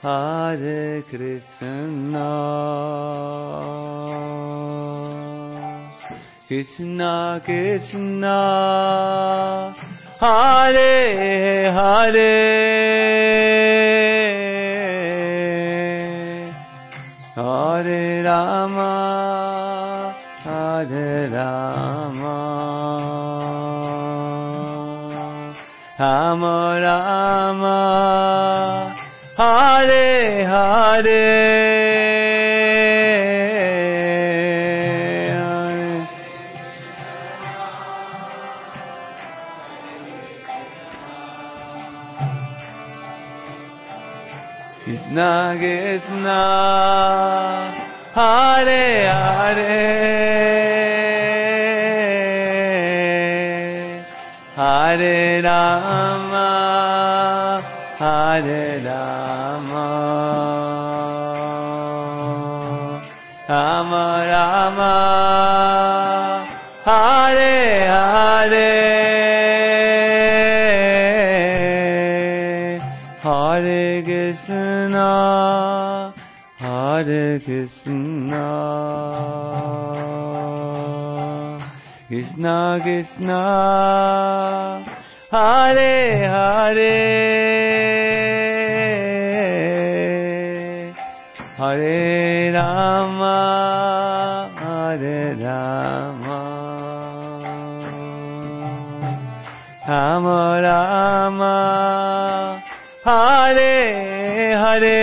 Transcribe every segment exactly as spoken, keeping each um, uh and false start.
Hare Krishna, Krishna Krishna, Hare Hare, Hare Rama, Hare Rama, Rama Rama, Hare Hare, Krishna Krishna, Hare Hare, Hare Rama, Hare Rama, Rama Rama, Hare Hare, Hare Krishna, Hare Krishna, Krishna Krishna, Hare Hare, Hare Rama, Hare Rama, Rama Rama, Hare Hare,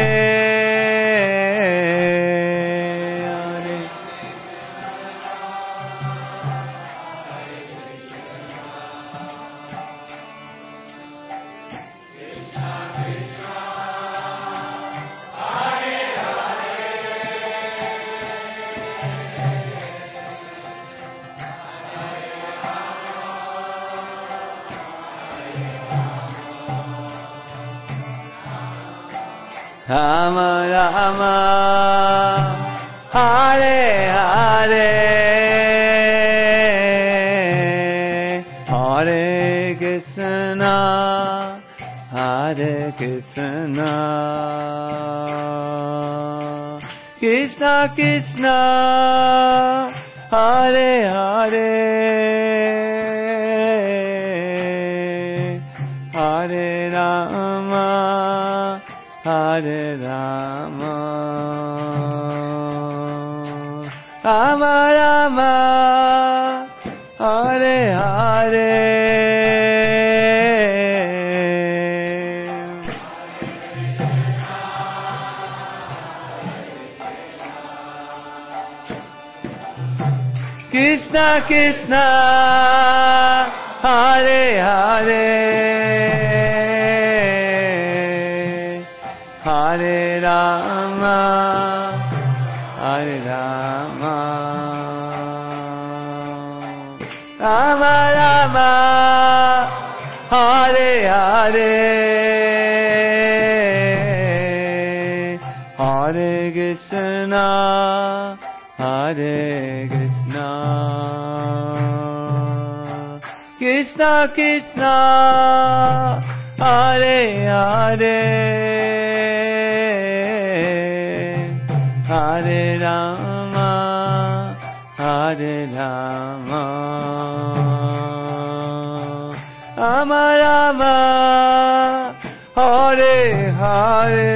Rama Rama, Hare Hare, Hare Krishna, Hare Krishna, Krishna Krishna, Hare Hare, Hare Rama, Hare Rama, Rama Rama, Hare Hare, Krishna Krishna, Hare Hare, Hare Rama, Hare Rama, Rama Rama, Hare Hare, Hare Krishna, Hare Krishna, Krishna Krishna, Hare Hare, Hare Rama, Hare Rama, Rama Rama, Hare Hare,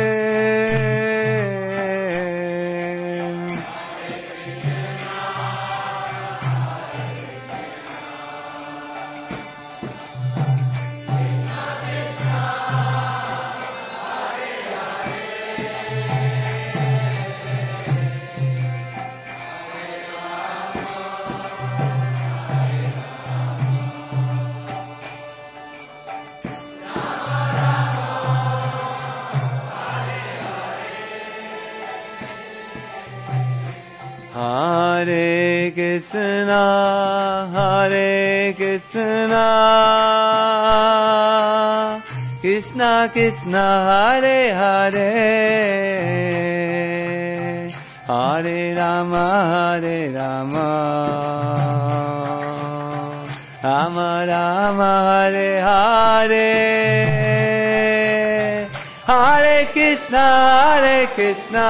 Hare Krishna, Hare Krishna, Krishna Krishna, Hare Hare, Hare Rama, Hare Rama, Rama Rama, Hare Hare, Hare Krishna, Hare Krishna,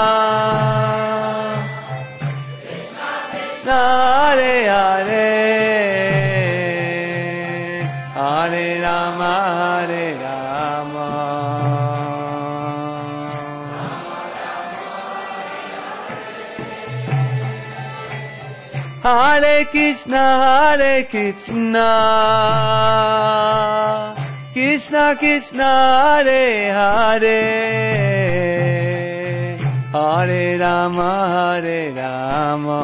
Krishna Hare Hare, Hare Rama, Hare Rama, Hare Krishna, Hare Krishna, Krishna Krishna, Hare Hare, Hare Rama, Hare Rama,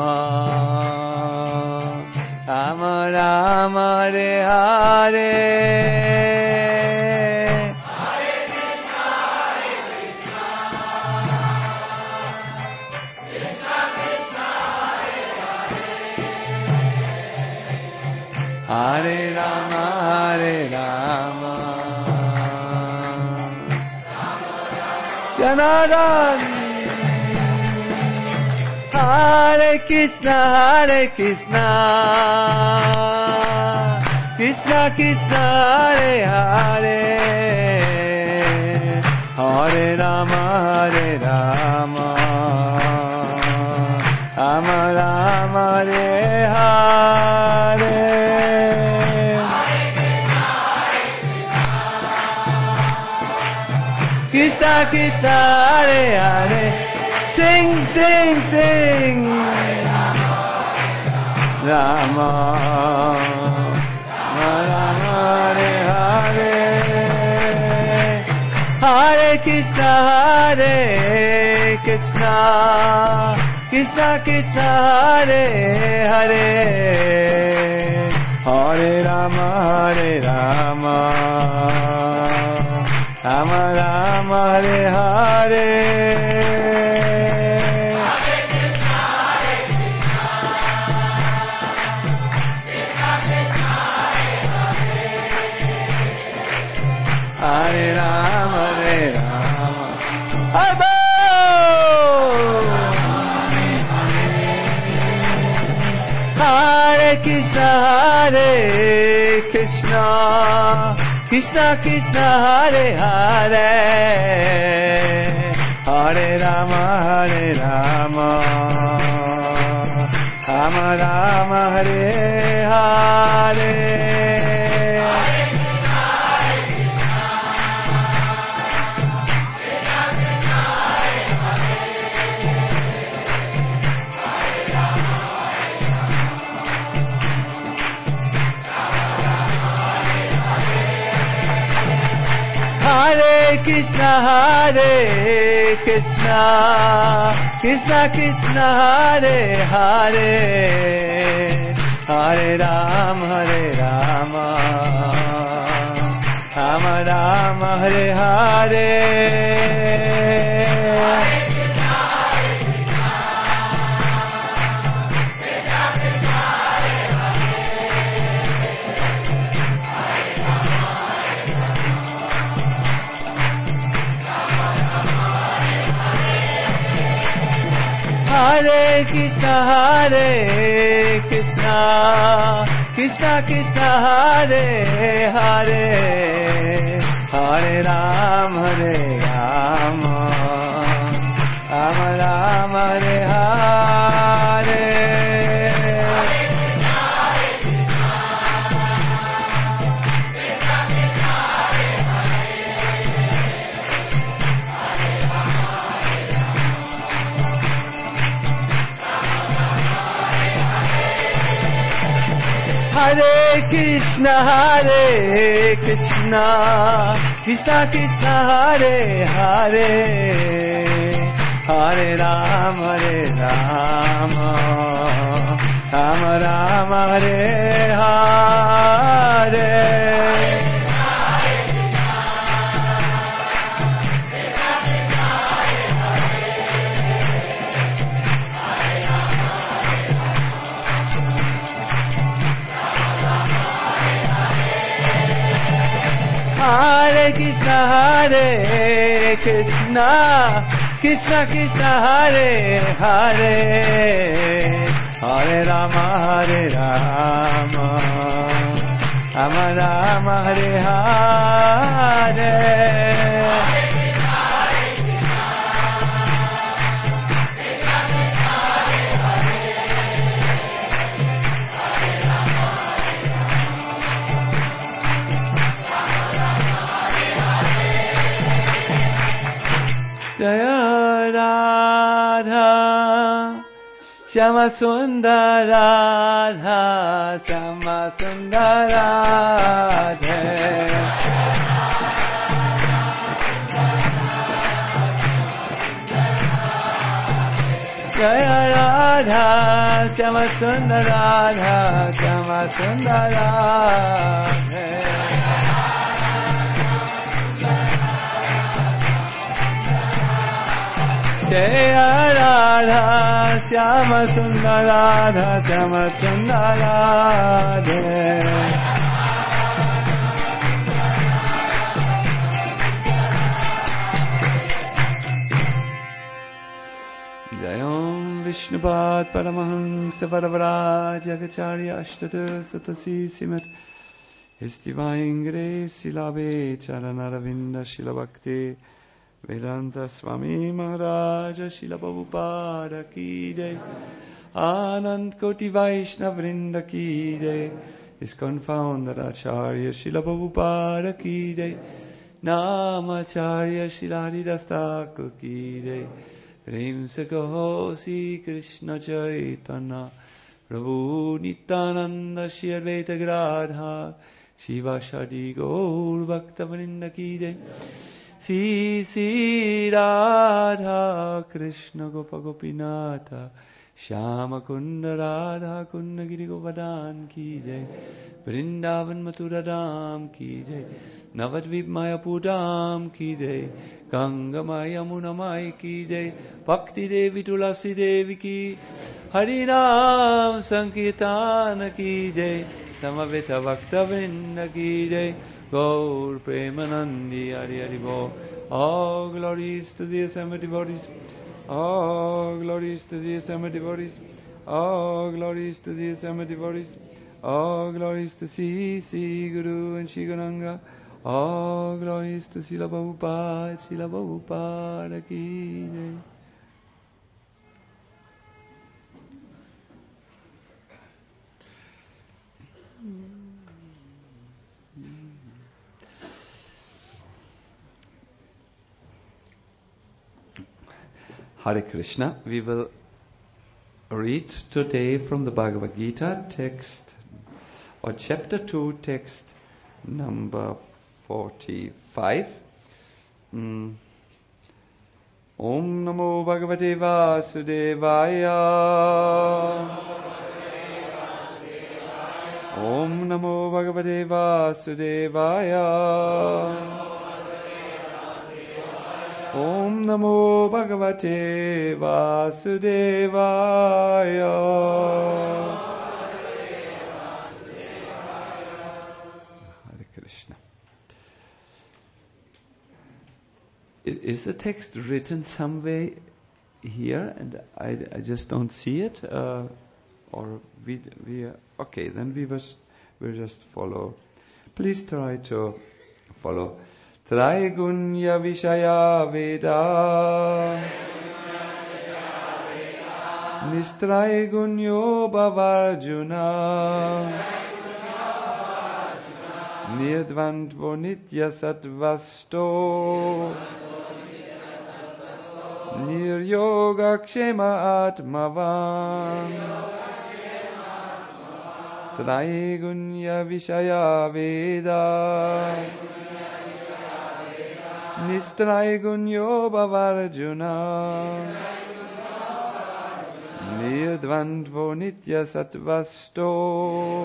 Rama Rama, Hare Hare. Hare Rama, Hare Rama, Janardhan. Hare Krishna, Hare Krishna, Krishna Krishna, Hare Hare, Hare Rama, Hare Rama, Rama Rama, Hare Hare. Krishna Krishna, Hare Hare, sing, sing, sing. Rama, Rama, Hare Hare, Hare Krishna, Hare Krishna, Krishna Krishna, Hare Hare, Hare Rama, Hare Rama, Rama Rama, Hare Hare. Hare Rama, Hare Rama, Hare Hare Krishna, Hare Krishna, Krishna Krishna, Hare Hare, Hare Rama, Hare Rama, Rama Rama, Hare Hare. Hare Krishna, Hare Krishna, Krishna Krishna, Hare Hare, Hare Rama, Hare Rama, Rama Rama, Hare Hare. Hare Krishna, Hare Krishna, Krishna Krishna, Hare Hare, Hare Rama, Hare Rama, Rama Rama, Hare Hare. Hare Krishna, Hare Krishna, Krishna Krishna, Hare Hare, Hare Rama, Hare Rama, Rama Rama, Hare Hare. Hare Krishna, Hare Krishna, Krishna Krishna, Hare Hare, Hare Rama, Hare Rama, Rama Rama, Hare Hare. Jaya Radha Shama Sundar Radha Shama Sundar Radha Jaya Radha Shama Sundar Radha Shama Sundar Radha Jaya Radha Shama Sundar Radha Shama Sundar Radha Jayam Vishnupad Paramahansa Varavaraj Jagacharya Ashtata Satasi Simat His Divine Grace Silave Charanaravinda Shilabhakti Vedanta Swami Maharaj Srila Prabhupada Ki Jai Anand Koti Vaishnava Vrinda Ki Jai His Confounder Acharya Srila Prabhupada Ki Jai Namacharya Srila Haridas Thakur Ki Jai Prem Se Kaho Sri Krishna Chaitanya Prabhu Nityananda Shri Advaita Gadadhar Shiva Shadi Gaur Bhakta Vrinda Ki Jai Sri Sri Radha Krishna Gopa Gopinatha Shyama Kunda Radha Kunda Giri Govardhan Ki Jai Vrindavan Mathura Dham Ki Jai Navadvip Mayapur Dham Ki Jai Ganga Maya Yamuna Mai Ki Jai Bhakti Devi Tulasi Devi Ki Harinam Sankirtana Ki Jai Samaveta Bhakta Vrinda Ki Jai Gaur Premanandi Hari Hari Bo. All glories to the assembled devotees. All glories to the assembled devotees. All glories to the assembled devotees. All glories to Sri Sri Guru and Sri Gauranga. All glories to Srila Prabhupada, Srila Prabhupada Ki Jai. Hare Krishna. We will read today from the Bhagavad Gita text, or chapter two, text number forty-five. Mm. Om Namo Bhagavate Vasudevaya. Om Namo Bhagavate Vasudevaya. Om Namo Bhagavate Vasudevaya. Hare Krishna. Is the text written somewhere here, and I, I just don't see it, uh, or we we okay? Then we must we'll just follow. Please try to follow. Traigunya Vishaya Veda Nistraigunyo Bhavarjuna Nirdvandvo Nitya Sattvasto Niryoga Kshema Atmavan Traigunya Vishaya Veda Nistraigunyo Bhavarjuna Nirdvandvo Nitya Sattvasto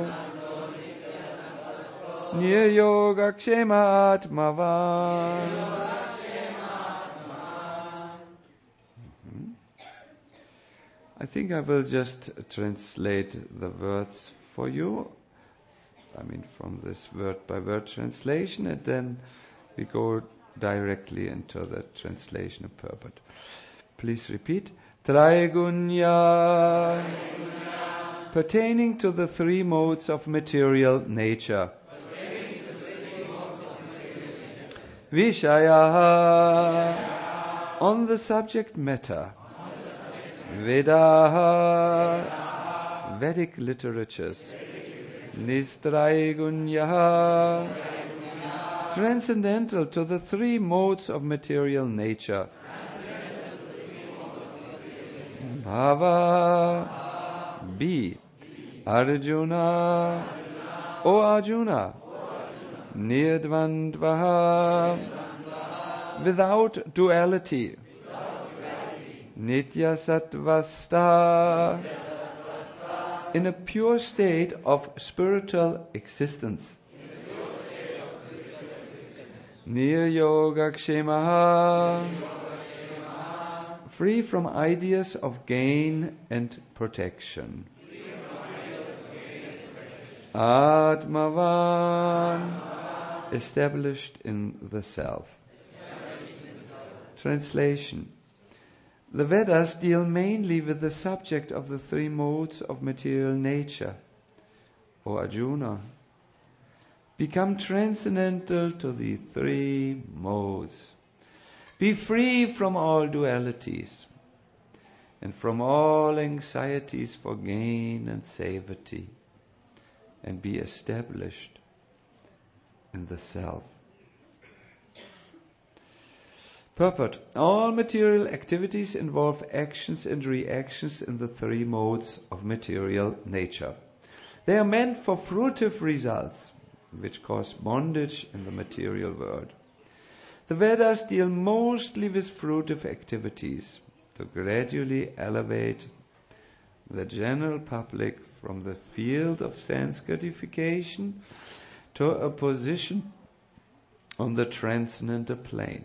Niryoga Kshema Atmavan. I think I will just translate the words for you. I mean, from this word by word translation, and then we go directly into the translation of purport. Please repeat. Traigunya, pertaining to the three modes of material nature. Vishaya, on the subject matter. Vedaha, Vedic literatures. Nistraigunyaha, transcendental to the three modes of material nature. Bhava. B. Arjuna. O Arjuna. Nirdvandvaha. Without duality. Nitya sattvastha. In a pure state of spiritual existence. Niryogakshemaha. Free from ideas of gain and protection. Atmavan. Established in the self. Translation. The Vedas deal mainly with the subject of the three modes of material nature. O Arjuna, become transcendental to the three modes. Be free from all dualities and from all anxieties for gain and safety, and be established in the self. Purport. All material activities involve actions and reactions in the three modes of material nature. They are meant for fruitive results, which cause bondage in the material world. The Vedas deal mostly with fruitive activities to gradually elevate the general public from the field of sense gratification to a position on the transcendental plane.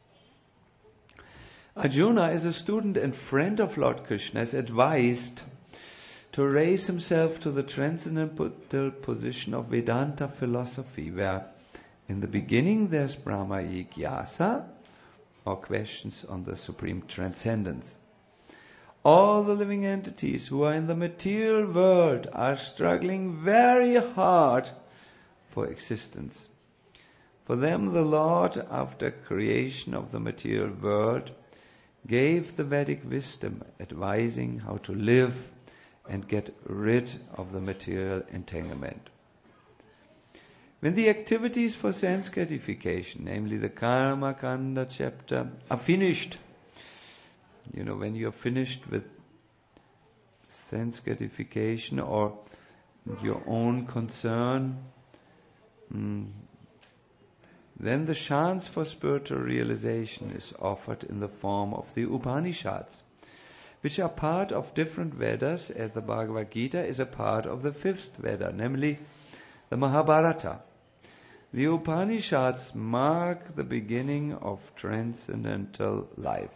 Arjuna, as a student and friend of Lord Krishna, is advised to raise himself to the transcendental position of Vedanta philosophy, where in the beginning there's Brahma Jigyasa, or questions on the supreme transcendence. All the living entities who are in the material world are struggling very hard for existence. For them, the Lord, after creation of the material world, gave the Vedic wisdom advising how to live and get rid of the material entanglement. When the activities for sense gratification, namely the Karma Kanda chapter, are finished, you know, when you're finished with sense gratification or your own concern, mm, then the chance for spiritual realization is offered in the form of the Upanishads, which are part of different Vedas, as the Bhagavad Gita is a part of the fifth Veda, namely the Mahabharata. The Upanishads mark the beginning of transcendental life.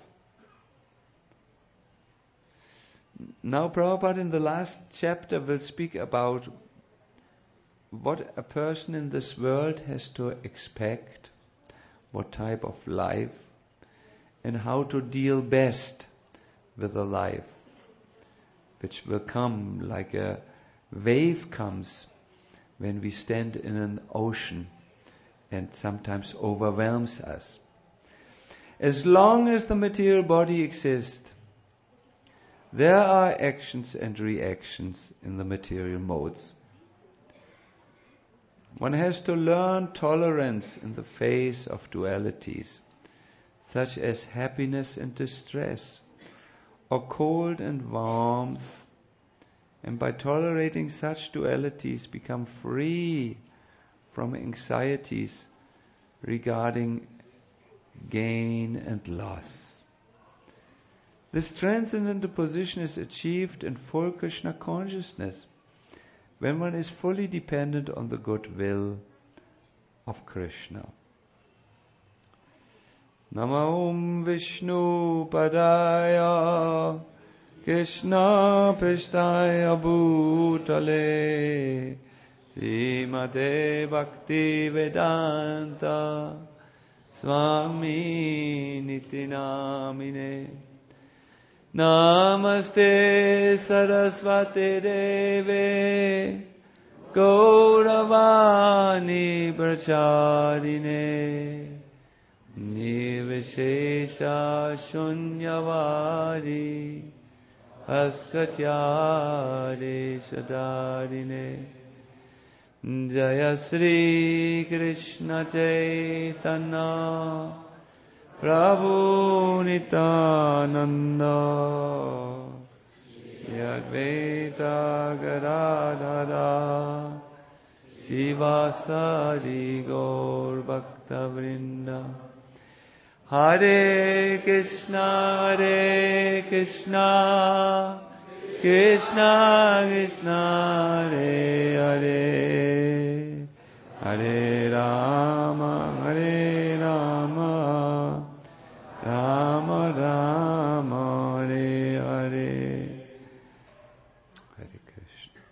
Now Prabhupada in the last chapter will speak about what a person in this world has to expect, what type of life, and how to deal best with a life which will come like a wave comes when we stand in an ocean and sometimes overwhelms us. As long as the material body exists, there are actions and reactions in the material modes. One has to learn tolerance in the face of dualities, such as happiness and distress, or cold and warmth, and by tolerating such dualities become free from anxieties regarding gain and loss. This transcendental position is achieved in full Krishna consciousness, when one is fully dependent on the goodwill of Krishna. Namo Vishnu Padaya Krishna Pishtaya Bhutale Srimate Bhakti Vedanta Swami Niti Namine Namaste Saraswate Deve Gauravani Prachadine Nivishesha Shunyavadi Askatyade Sadarine Jaya Sri Krishna Chaitanya Prabhu Nityananda Advaita Gadadhara Sivasadi Gaur Bhakta Vrinda. Hare Krishna, Hare Krishna, Krishna Krishna, Hare Hare, Hare Rama, Hare Rama, Rama Rama, Hare Hare. Hare Krishna.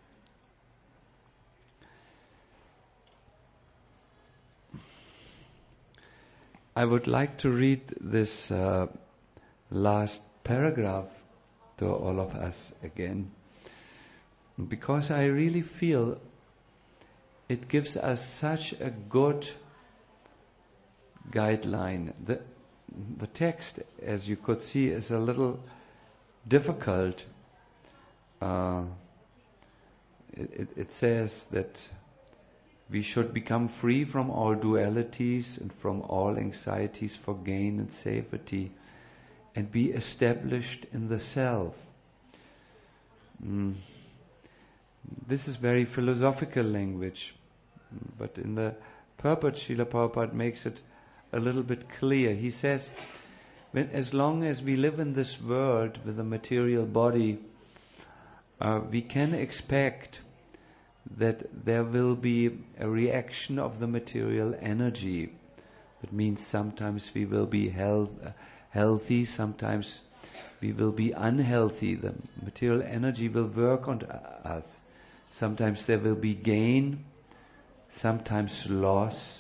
I would like to read this uh, last paragraph to all of us again, because I really feel it gives us such a good guideline. The, the text, as you could see, is a little difficult. Uh, it, it, it says that we should become free from all dualities and from all anxieties for gain and safety, and be established in the self. Mm. This is very philosophical language, but in the purport, Srila Prabhupada makes it a little bit clear. He says, when, as long as we live in this world with a material body, uh, we can expect that there will be a reaction of the material energy. That means sometimes we will be health, healthy, sometimes we will be unhealthy. The material energy will work on us. Sometimes there will be gain, sometimes loss.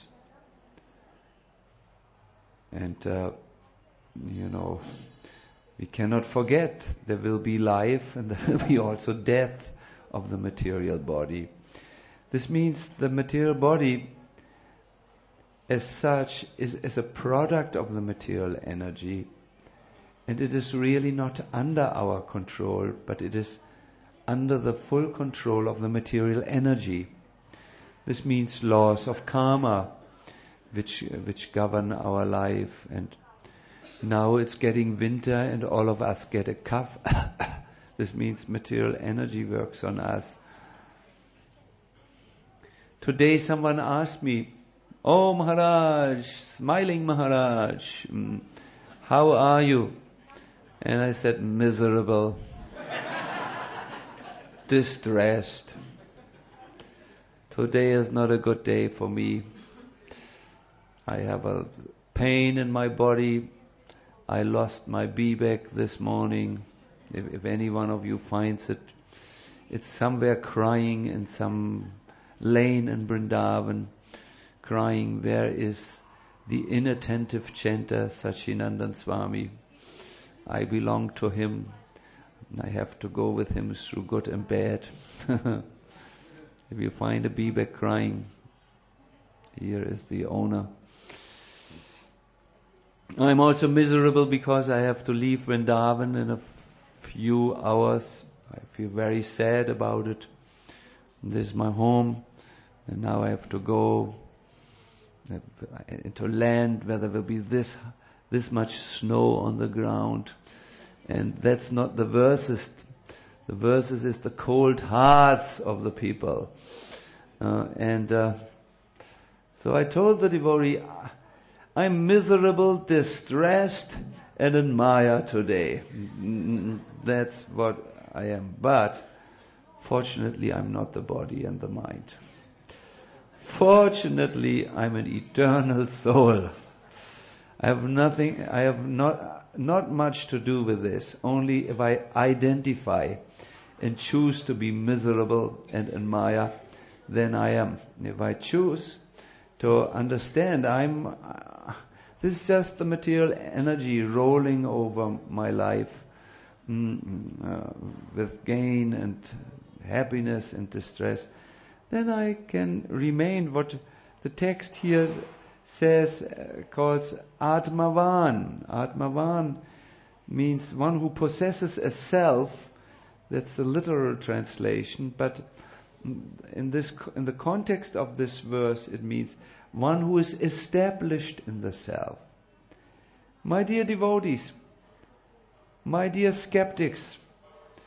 And, uh, you know, we cannot forget there will be life and there will be also death of the material body. This means the material body as such is as a product of the material energy, and it is really not under our control, but it is under the full control of the material energy. This means laws of karma which which govern our life. And now it's getting winter and all of us get a cough. This means material energy works on us. Today someone asked me, "Oh Maharaj, smiling Maharaj, how are you?" And I said, "Miserable, distressed. Today is not a good day for me. I have a pain in my body. I lost my bibek this morning. If, if any one of you finds it, it's somewhere crying in some lane in Vrindavan, crying, where is the inattentive chanter Sachinandan Swami? I belong to him, and I have to go with him through good and bad." If you find a bibek crying, here is the owner. I'm also miserable because I have to leave Vrindavan in a few hours. I feel very sad about it. This is my home, and now I have to go into land where there will be this this much snow on the ground. And that's not the verses. The verses is the cold hearts of the people. Uh, and uh, so I told the devotee, I'm miserable, distressed, and in Maya today. That's what I am. But fortunately, I'm not the body and the mind. Fortunately, I'm an eternal soul. I have nothing, I have not, not much to do with this. Only if I identify and choose to be miserable and in Maya, then I am. If I choose to understand I'm, uh, this is just the material energy rolling over my life mm, uh, with gain and happiness and distress, then I can remain what the text here says, uh, calls Atmavan. Atmavan means one who possesses a self. That's the literal translation, but in this, in the context of this verse, it means one who is established in the self. My dear devotees, my dear skeptics,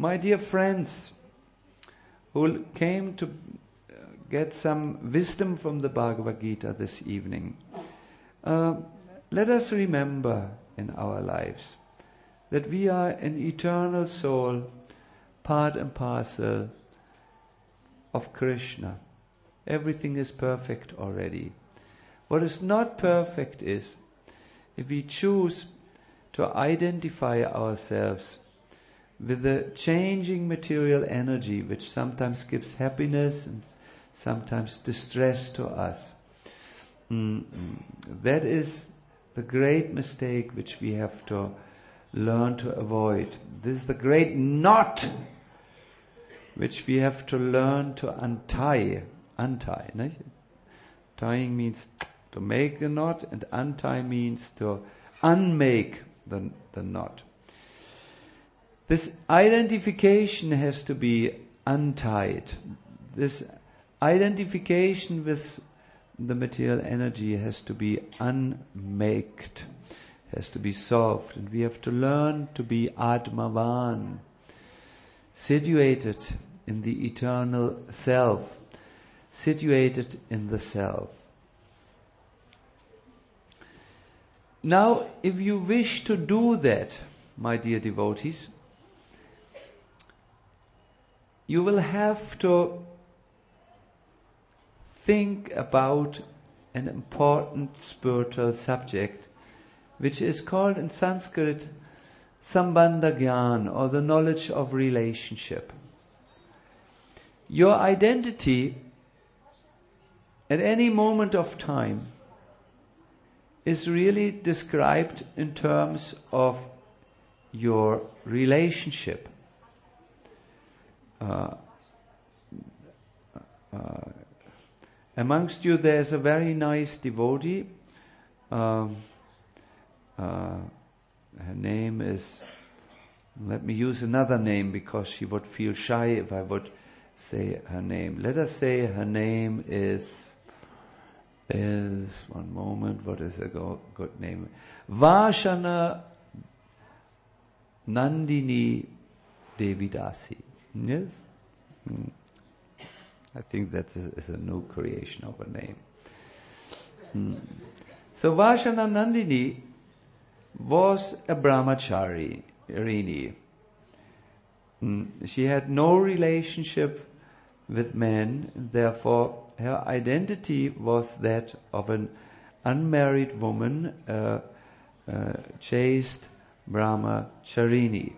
my dear friends who came to get some wisdom from the Bhagavad Gita this evening, uh, let us remember in our lives that we are an eternal soul, part and parcel of Krishna. Everything is perfect already. What is not perfect is if we choose to identify ourselves with the changing material energy which sometimes gives happiness and sometimes distress to us. Mm-mm. That is the great mistake which we have to learn to avoid. This is the great knot which we have to learn to untie. Untie. Ne? Tying means to make a knot, and untie means to unmake the, the knot. This identification has to be untied. This identification with the material energy has to be unmaked, has to be solved. And we have to learn to be Atmavan, situated in the eternal self, situated in the self. Now, if you wish to do that, my dear devotees, you will have to think about an important spiritual subject, which is called in Sanskrit Sambandha Gyan, or the knowledge of relationship. Your identity at any moment of time is really described in terms of your relationship. Uh, uh, amongst you there is a very nice devotee. Um, uh, her name is, let me use another name because she would feel shy if I would say her name. Let us say her name is, is one moment, what is a go, good name? Vashana Nandini Devidasi. Yes? Hmm. I think that is, is a new creation of a name. Hmm. So Vashana Nandini was a brahmachari, Rini. Hmm. She had no relationship with men, therefore her identity was that of an unmarried woman, uh, uh, chaste brahmacharini.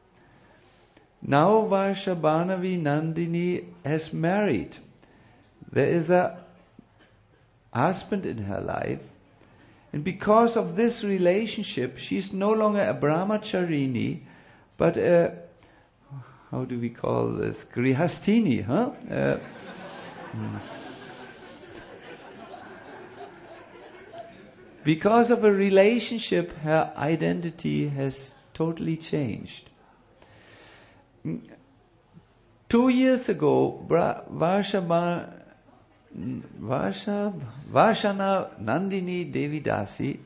Now Varshabhanavi Nandini has married. There is a husband in her life, and because of this relationship, she's no longer a brahmacharini, but a, how do we call this? Grihastini, huh? Uh, hmm. Because of a relationship, her identity has totally changed. Two years ago, Varshabha, Varsha, Vashana Nandini Devidasi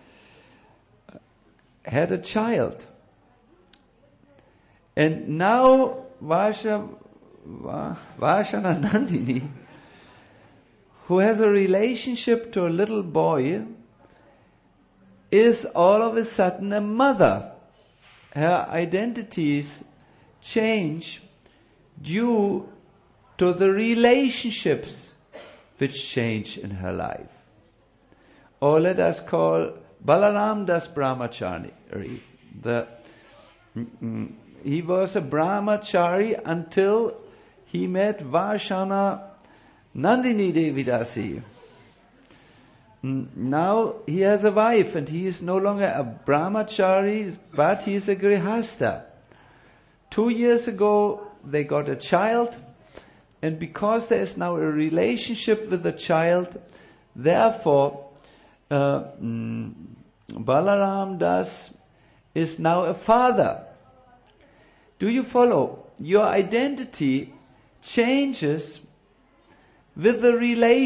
had a child. And now Varsha, Vashana Nandini, who has a relationship to a little boy, is all of a sudden a mother. Her identities change due to the relationships which change in her life. Or let us call Balaram Das Brahmachari. The, he was a brahmachari until he met Vashana Nandini Devidasi. Now he has a wife and he is no longer a brahmachari, but he is a grihasta. Two years ago they got a child, and because there is now a relationship with the child, therefore uh, mm, Balaram Das is now a father. Do you follow? Your identity changes with the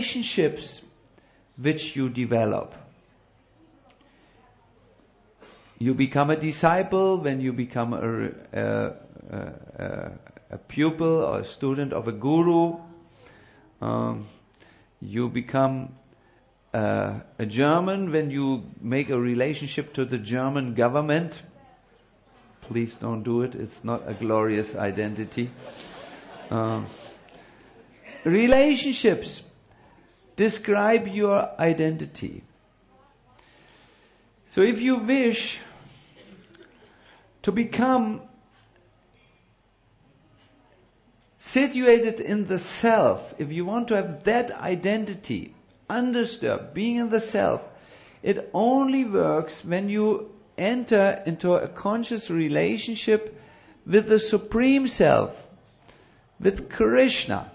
relationships which you develop. you become a disciple, when you become a, a, a, a pupil or a student of a guru. Um, you become uh, a German when you make a relationship to the German government. Please don't do it. It's not a glorious identity. Um, relationships describe your identity. So if you wish to become situated in the self, if you want to have that identity undisturbed, being in the self, it only works when you enter into a conscious relationship with the Supreme Self, with Krishna.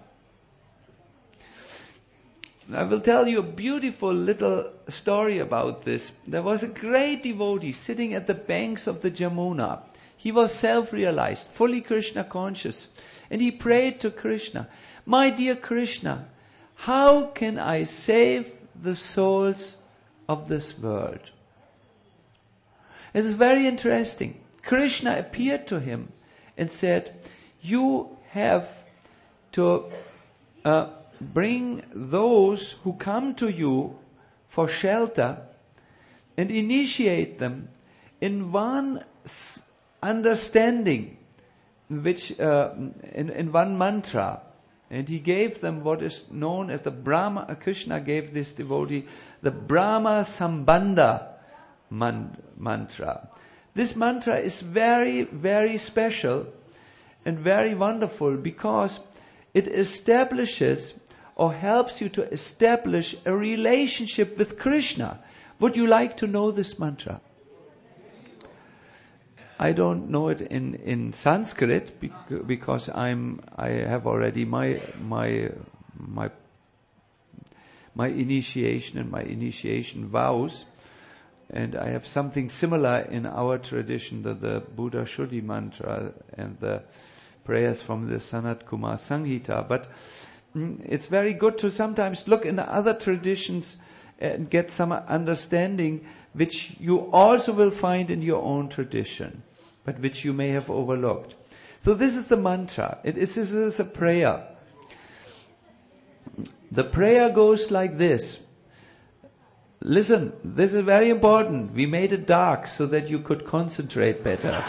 I will tell you a beautiful little story about this. There was a great devotee sitting at the banks of the Jamuna. He was self-realized, fully Krishna conscious. And he prayed to Krishna, "My dear Krishna, how can I save the souls of this world?" It is very interesting. Krishna appeared to him and said, "You have to uh, bring those who come to you for shelter and initiate them in one understanding, which uh, in, in one mantra." And he gave them what is known as the Brahma. Krishna gave this devotee the Brahma Sambandha man, mantra. This mantra is very, very special and very wonderful because it establishes or helps you to establish a relationship with Krishna. Would you like to know this mantra? I don't know it in, in Sanskrit because I'm I have already my my my my initiation and my initiation vows, and I have something similar in our tradition, the, the Buddha Shuddhi mantra and the prayers from the Sanat Kumar Samhita. But mm, it's very good to sometimes look in the other traditions and get some understanding which you also will find in your own tradition, but which you may have overlooked. So this is the mantra. It is, this is a prayer. The prayer goes like this. Listen, this is very important. We made it dark so that you could concentrate better.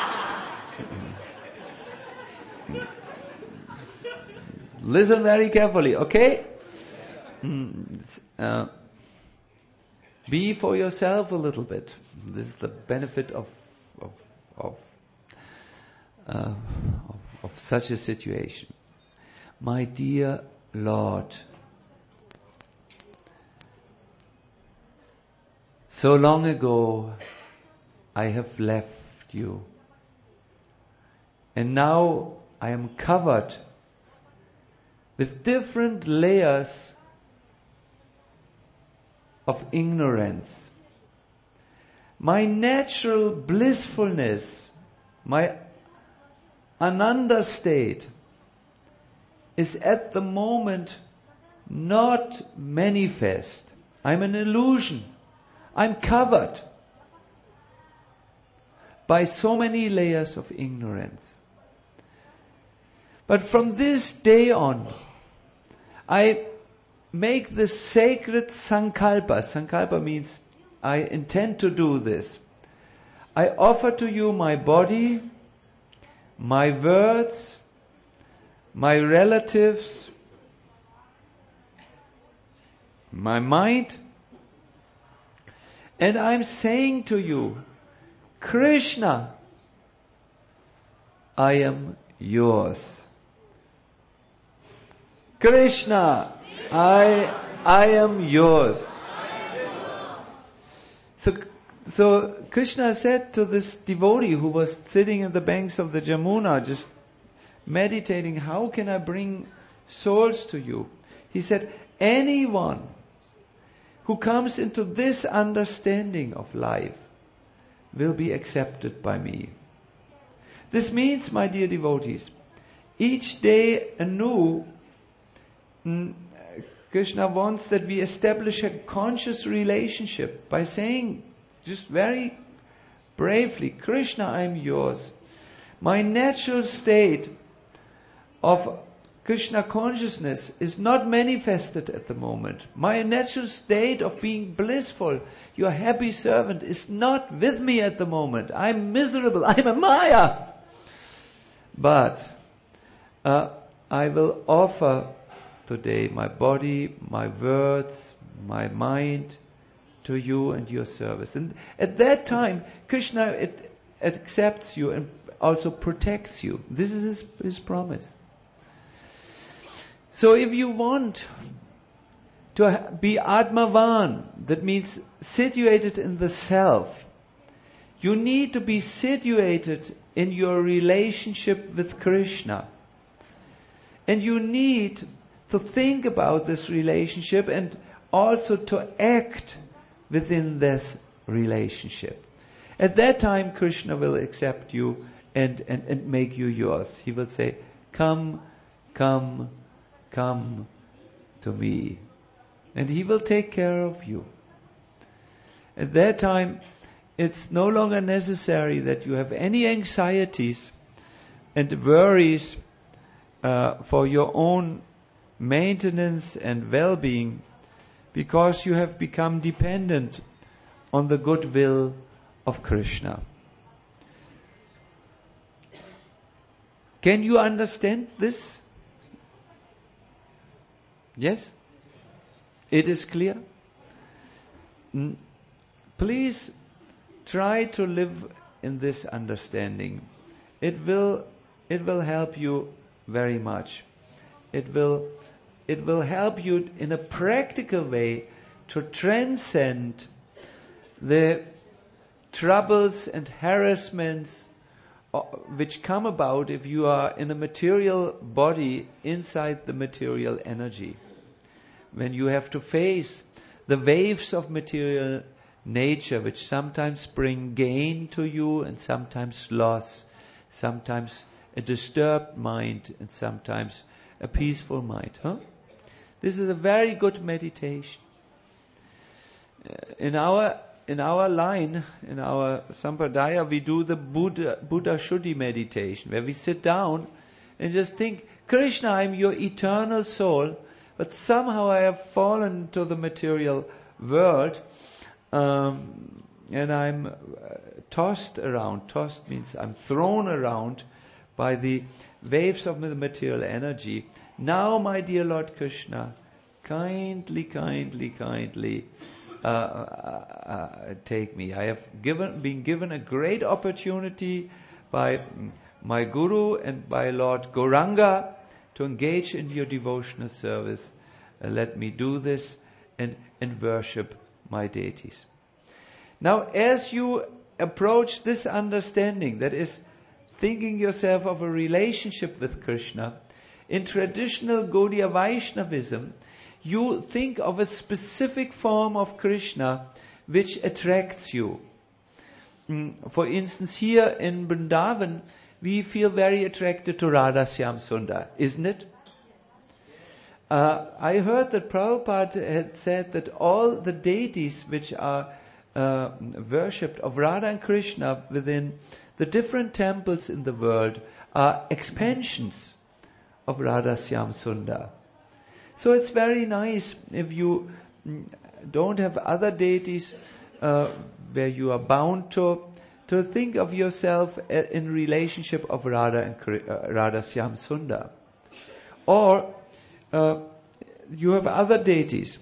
Listen very carefully, okay? Uh, be for yourself a little bit. This is the benefit of of of, uh, of of such a situation. My dear Lord, so long ago I have left you, and now I am covered with different layers of ignorance. My natural blissfulness, my Ananda state, is at the moment not manifest. I'm an illusion. I'm covered by so many layers of ignorance. But from this day on, I make this sacred sankalpa. Sankalpa means I intend to do this. I offer to you my body, my words, my relatives, my mind, and I'm saying to you, Krishna, I am yours. Krishna, I I am yours. So, so Krishna said to this devotee who was sitting in the banks of the Jamuna, just meditating, how can I bring souls to you? He said, anyone who comes into this understanding of life will be accepted by me. This means, my dear devotees, each day anew, Krishna wants that we establish a conscious relationship by saying just very bravely, Krishna, I'm yours. My natural state of Krishna consciousness is not manifested at the moment. My natural state of being blissful, your happy servant, is not with me at the moment. I'm miserable. I'm a Maya. But uh, I will offer today my body, my words, my mind to you and your service. And at that time, Krishna it, it accepts you and also protects you. This is his, his promise. So if you want to be Atmavan, that means situated in the self, you need to be situated in your relationship with Krishna. And you need to think about this relationship and also to act within this relationship. At that time, Krishna will accept you and, and, and make you yours. He will say, come, come, come to me. And he will take care of you. At that time, it's no longer necessary that you have any anxieties and worries uh, for your own maintenance and well-being, because you have become dependent on the goodwill of Krishna. Can you understand this? Yes? It is clear? Mm. Please try to live in this understanding. It will, it will help you very much. It will, it will help you in a practical way to transcend the troubles and harassments which come about if you are in a material body inside the material energy. When you have to face the waves of material nature, which sometimes bring gain to you and sometimes loss, sometimes a disturbed mind and sometimes a peaceful mind. Huh? This is a very good meditation. In our in our line, in our Sampradaya, we do the Buddha, Buddha Shuddhi meditation, where we sit down and just think, Krishna, I'm your eternal soul, but somehow I have fallen to the material world, um, and I'm uh, tossed around. Tossed means I'm thrown around by the waves of the material energy. Now, my dear Lord Krishna, kindly, kindly, kindly uh, uh, uh, take me. I have given, been given a great opportunity by my Guru and by Lord Gauranga to engage in your devotional service. Uh, let me do this and, and worship my deities. Now, as you approach this understanding, that is, thinking yourself of a relationship with Krishna, in traditional Gaudiya Vaishnavism, you think of a specific form of Krishna which attracts you. Mm, for instance, here in Vrindavan, we feel very attracted to Radha Shyam Sundar, isn't it? Uh, I heard that Prabhupada had said that all the deities which are uh, worshipped of Radha and Krishna within the different temples in the world are expansions of Radha Shyam Sundar. So it's very nice if you don't have other deities uh, where you are bound to, to think of yourself in relationship of Radha and uh, Radha Shyam Sundar. Or uh, you have other deities.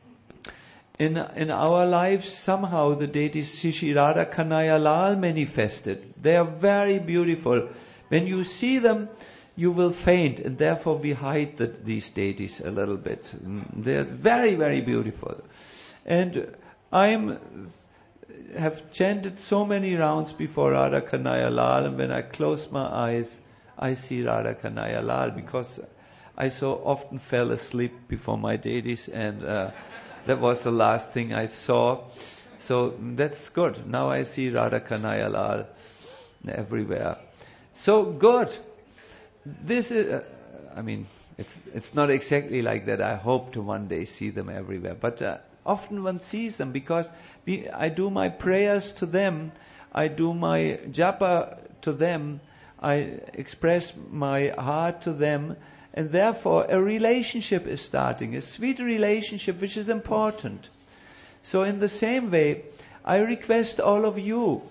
In in our lives, somehow the deities Shri Radha Kanhaiya Lal manifested. They are very beautiful. When you see them, you will faint, and therefore we hide the, these deities a little bit. They are very, very beautiful. And I have chanted so many rounds before Radha Kanhaiya Lal, and when I close my eyes, I see Radha Kanhaiya Lal, because I so often fell asleep before my deities, and uh, that was the last thing I saw. So that's good. Now I see Radha Kanhaiya Lal everywhere. So good. This is, uh, I mean, it's it's not exactly like that. I hope to one day see them everywhere. But uh, often one sees them because we, I do my prayers to them I do my japa to them, I express my heart to them, and therefore a relationship is starting, a sweet relationship which is important. So in the same way, I request all of you,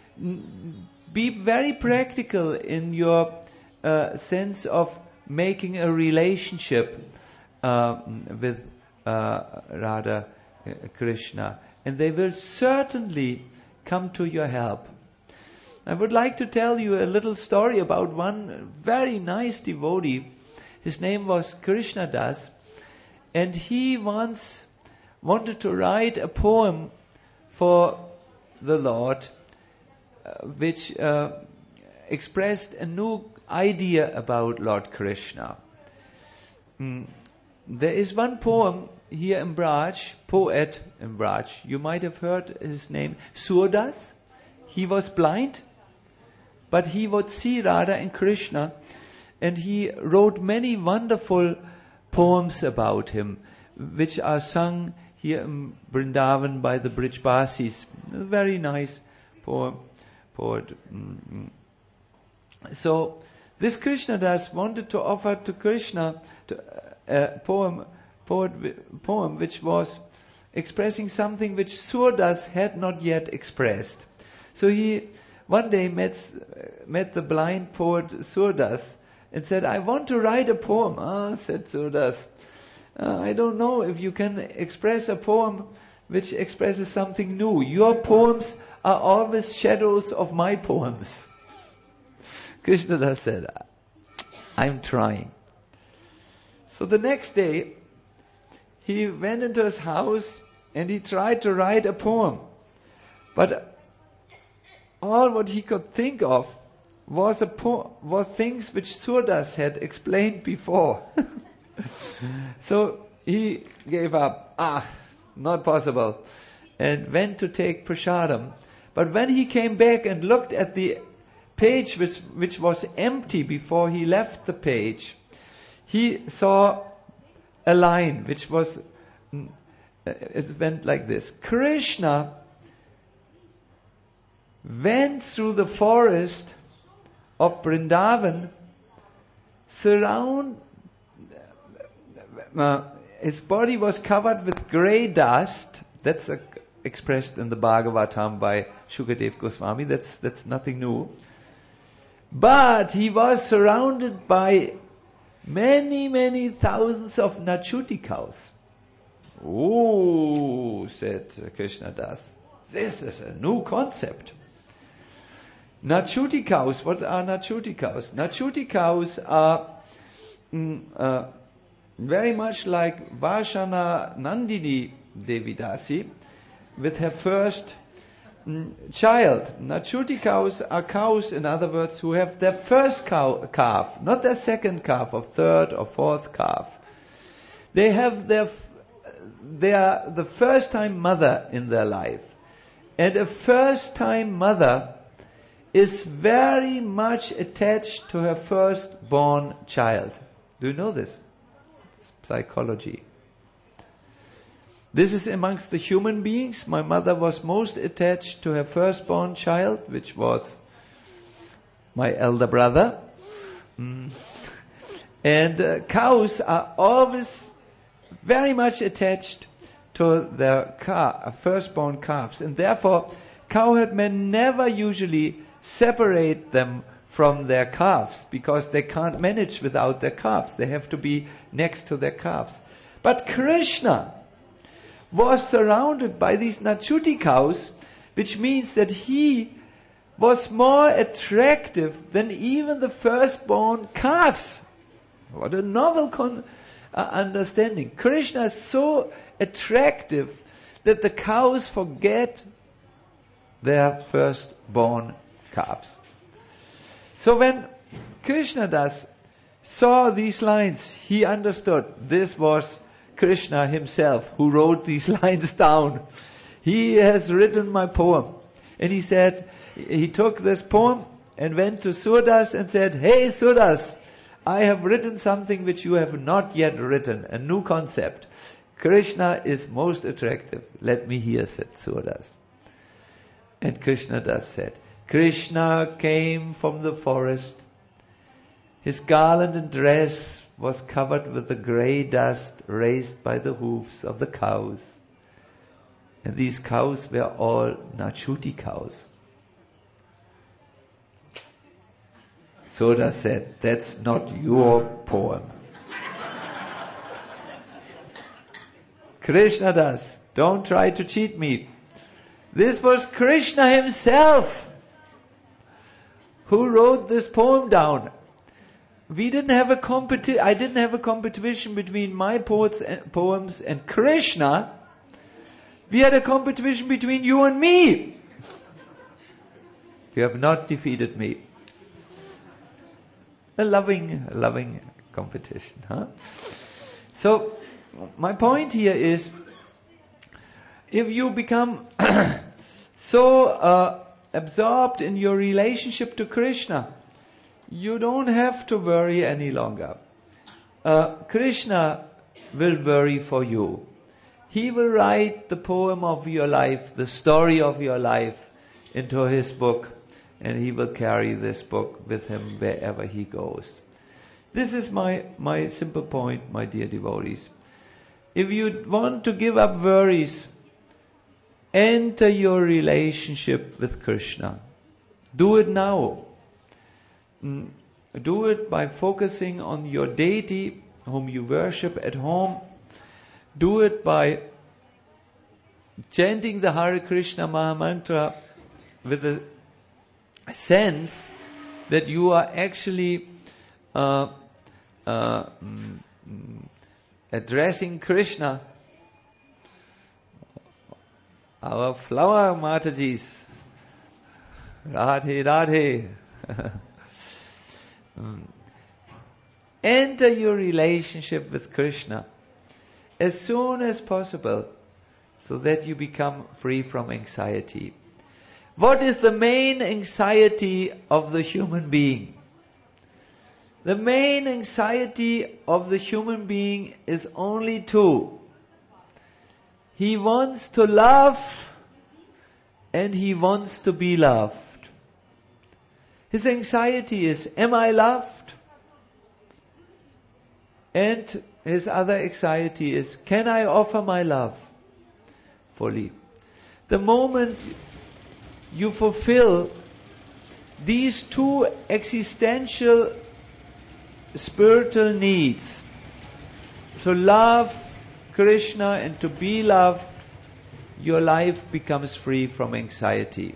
be very practical in your uh, sense of making a relationship uh, with uh, Radha uh, Krishna, and they will certainly come to your help. I would like to tell you a little story about one very nice devotee. His name was Krishna Das, and he once wanted to write a poem for the Lord, uh, which uh, expressed a new idea about Lord Krishna. Mm. There is one poem here in Braj, poet in Braj. You might have heard his name, Surdas. He was blind, but he would see Radha and Krishna, and he wrote many wonderful poems about him, which are sung here in Vrindavan by the Brijbasis. A very nice poem, poet. Mm-hmm. So this Krishnadas wanted to offer to Krishna to, a poem, poet, poem which was expressing something which Surdas had not yet expressed. So he one day met met the blind poet Surdas and said, "I want to write a poem." Ah, said Surdas, uh, I don't know if you can express a poem which expresses something new. Your poems are always shadows of my poems. Krishnadas said, I'm trying. So the next day, he went into his house and he tried to write a poem. But all what he could think of was a po- was things which Surdas had explained before. So he gave up. Ah, not possible. And went to take prasadam. But when he came back and looked at the page which, which was empty before he left the page, he saw a line which was, it went like this. Krishna went through the forest of Vrindavan, surround, uh, his body was covered with grey dust. That's a, expressed in the Bhagavatam by Shukadev Goswami. That's, that's nothing new. But he was surrounded by many, many thousands of Nachuti cows. Oh, said Krishna Das, this is a new concept. Nachuti cows, what are Nachuti cows? Nachuti cows are mm, uh, very much like Vashana Nandini Devidasi with her first mm, child. Nachuti cows are cows, in other words, who have their first cow, calf, not their second calf or third or fourth calf. They have their, they are the first time mother in their life. And a first time mother is very much attached to her firstborn child. Do you know this? It's psychology. This is amongst the human beings. My mother was most attached to her firstborn child, which was my elder brother. Mm. And uh, cows are always very much attached to their car, firstborn calves. And therefore, cowherdmen never usually separate them from their calves, because they can't manage without their calves. They have to be next to their calves. But Krishna was surrounded by these Nachuti cows, which means that he was more attractive than even the firstborn calves. What a novel con- uh, understanding. Krishna is so attractive that the cows forget their firstborn calves. So when Krishnadas saw these lines, he understood this was Krishna himself who wrote these lines down. He has written my poem. And he said, he took this poem and went to Surdas and said, "Hey Surdas, I have written something which you have not yet written, a new concept. Krishna is most attractive. Let me hear," said Surdas. And Krishna Das said, Krishna came from the forest. His garland and dress was covered with the grey dust raised by the hoofs of the cows. And these cows were all Nachuti cows. Soda said, that's not your poem. Krishna Das, don't try to cheat me. This was Krishna himself who wrote this poem down. We didn't have a competi- I didn't have a competition between my poets and poems and Krishna. We had a competition between you and me. You have not defeated me. A loving, loving competition, huh? So, my point here is, if you become so uh, absorbed in your relationship to Krishna, you don't have to worry any longer. Uh, Krishna will worry for you. He will write the poem of your life, the story of your life, into his book, and he will carry this book with him wherever he goes. This is my, my simple point, my dear devotees. If you want to give up worries, enter your relationship with Krishna. Do it now. Mm, do it by focusing on your deity whom you worship at home. Do it by chanting the Hare Krishna Mahamantra with a sense that you are actually uh, uh, mm, addressing Krishna. Our flower Matajis, Radhe Radhe. Enter your relationship with Krishna as soon as possible, so that you become free from anxiety. What is the main anxiety of the human being? The main anxiety of the human being is only two. He wants to love and he wants to be loved. His anxiety is, am I loved? And his other anxiety is, can I offer my love fully? The moment you fulfill these two existential spiritual needs, to love Krishna and to be loved, your life becomes free from anxiety.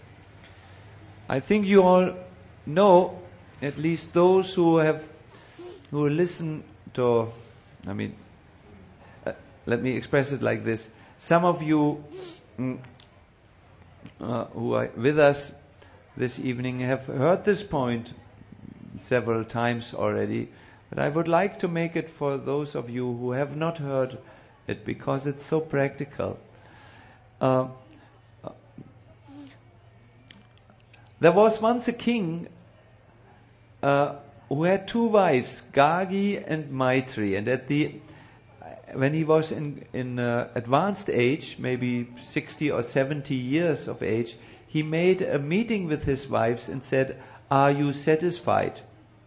I think you all know, at least those who have, who listen to, I mean, uh, let me express it like this. Some of you mm, uh, who are with us this evening have heard this point several times already, but I would like to make it for those of you who have not heard it, because it's so practical. Uh, there was once a king uh, who had two wives, Gargi and Maitri, and at the when he was in in uh, advanced age, maybe sixty or seventy years of age, he made a meeting with his wives and said, "Are you satisfied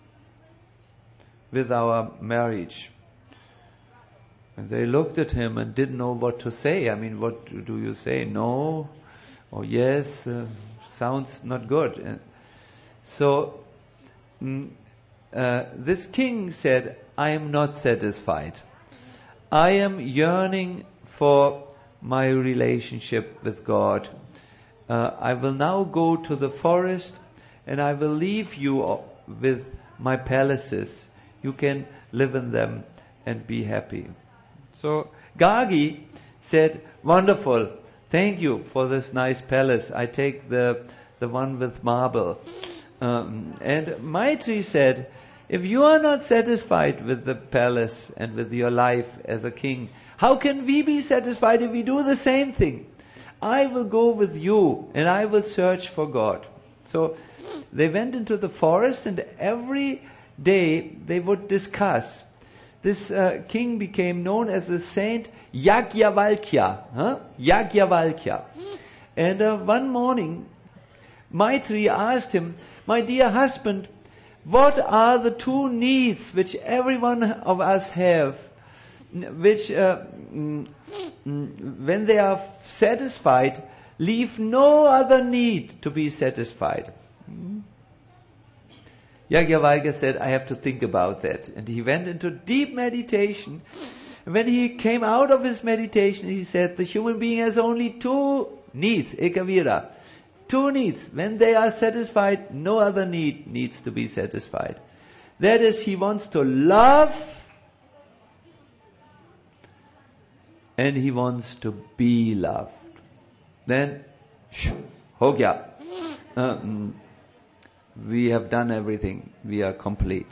with our marriage?" And they looked at him and didn't know what to say. I mean, what do you say? No? Or yes? Uh, sounds not good. And so, mm, uh, this king said, I am not satisfied. I am yearning for my relationship with God. Uh, I will now go to the forest and I will leave you with my palaces. You can live in them and be happy. So Gargi said, wonderful, thank you for this nice palace. I take the the one with marble. Um, and Maitri said, if you are not satisfied with the palace and with your life as a king, how can we be satisfied if we do the same thing? I will go with you and I will search for God. So they went into the forest, and every day they would discuss. This uh, king became known as the saint Yajnavalkya. Huh? Yajnavalkya. And uh, one morning, Maitri asked him, "My dear husband, what are the two needs which every one of us have, which uh, mm, mm, when they are satisfied, leave no other need to be satisfied?" Yajnavalkya said, "I have to think about that." And he went into deep meditation. When he came out of his meditation, he said, the human being has only two needs, ekavira. Two needs. When they are satisfied, no other need needs to be satisfied. That is, he wants to love and he wants to be loved. Then, shh, ho gaya. Um, we have done everything. We are complete.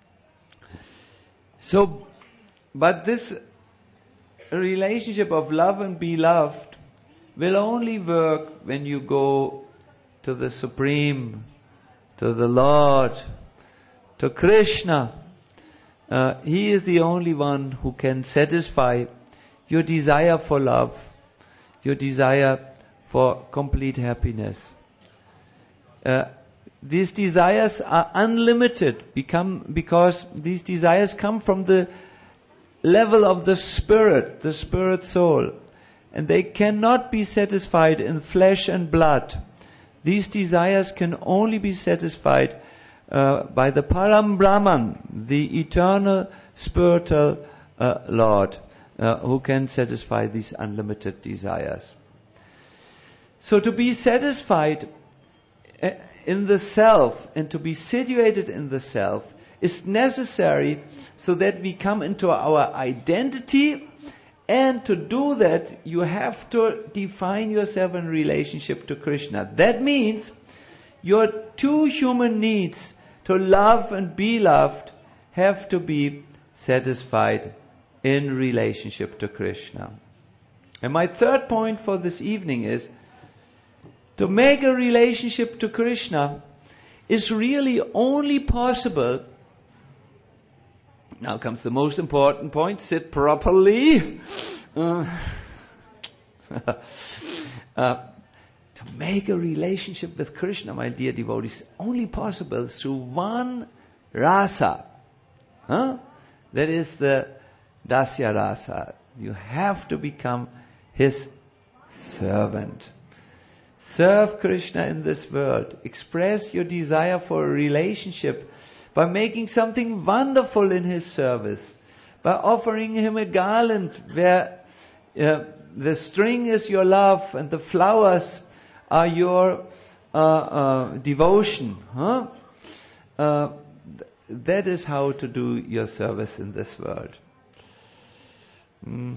So, but this relationship of love and be loved will only work when you go to the Supreme, to the Lord, to Krishna. Uh, he is the only one who can satisfy your desire for love, your desire for complete happiness. Uh, these desires are unlimited become, because these desires come from the level of the spirit, the spirit soul. And they cannot be satisfied in flesh and blood. These desires can only be satisfied uh, by the Param Brahman, the eternal spiritual uh, Lord, uh, who can satisfy these unlimited desires. So to be satisfied in the self and to be situated in the self is necessary so that we come into our identity. And to do that, you have to define yourself in relationship to Krishna. That means your two human needs, to love and be loved, have to be satisfied in relationship to Krishna. And my third point for this evening is, to make a relationship to Krishna is really only possible. Now comes the most important point, sit properly. Uh, uh, to make a relationship with Krishna, my dear devotees, only possible through one rasa. Huh? That is the dasya rasa. You have to become his servant. Serve Krishna in this world. Express your desire for a relationship by making something wonderful in his service, by offering him a garland where uh, the string is your love and the flowers are your uh, uh, devotion. Huh? Uh, th- that is how to do your service in this world. Mm.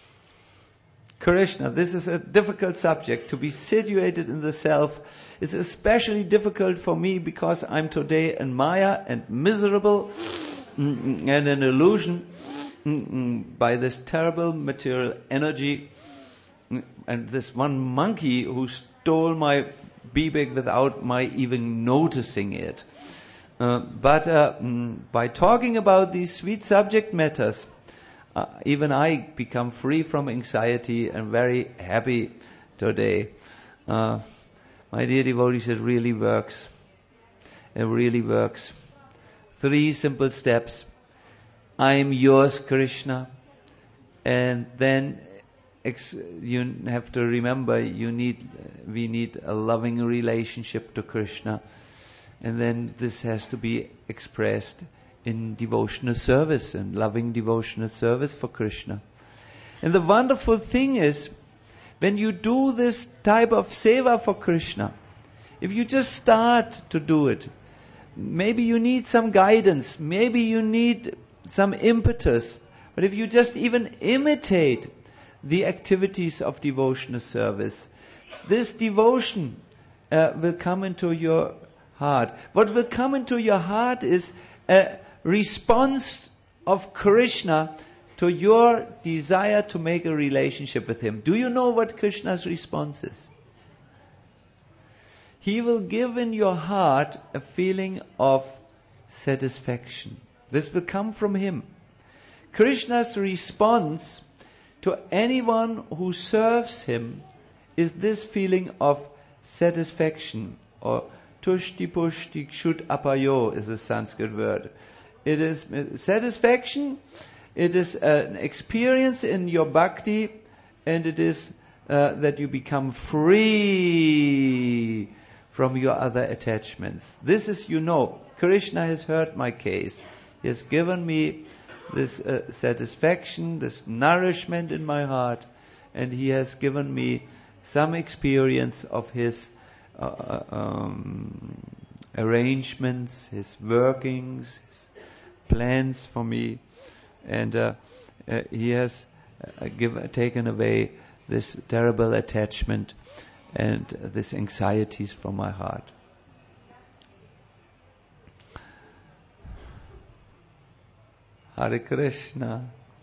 Krishna, this is a difficult subject. To be situated in the self is especially difficult for me because I'm today in Maya and miserable and an illusion by this terrible material energy and this one monkey who stole my bibek without my even noticing it. Uh, but uh, by talking about these sweet subject matters, Uh, even I become free from anxiety and very happy today. Uh, my dear devotees, it really works. It really works. Three simple steps. I am yours, Krishna. And then ex- you have to remember you need, we need a loving relationship to Krishna. And then this has to be expressed in devotional service and loving devotional service for Krishna. And the wonderful thing is, when you do this type of seva for Krishna, if you just start to do it, maybe you need some guidance, maybe you need some impetus, but if you just even imitate the activities of devotional service, this devotion uh, will come into your heart. What will come into your heart is a response of Krishna to your desire to make a relationship with him. Do you know what Krishna's response is? He will give in your heart a feeling of satisfaction. This will come from him. Krishna's response to anyone who serves him is this feeling of satisfaction, or tushti pushti kshut apayo is a Sanskrit word. It is satisfaction, it is an experience in your bhakti, and it is uh, that you become free from your other attachments. This is, you know, Krishna has heard my case. He has given me this uh, satisfaction, this nourishment in my heart, and He has given me some experience of His uh, um, arrangements, His workings, His plans for me, and uh, uh, He has uh, give, taken away this terrible attachment and uh, these anxieties from my heart. Hare Krishna.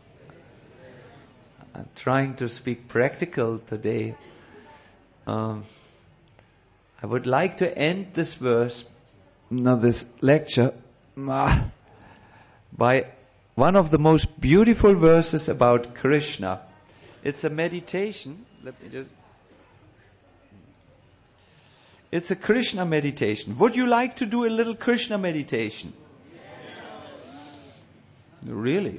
I'm trying to speak practical today. Um, I would like to end this verse, no, this lecture, by one of the most beautiful verses about Krishna. It's a meditation. Let me just. It's a Krishna meditation. Would you like to do a little Krishna meditation? Really?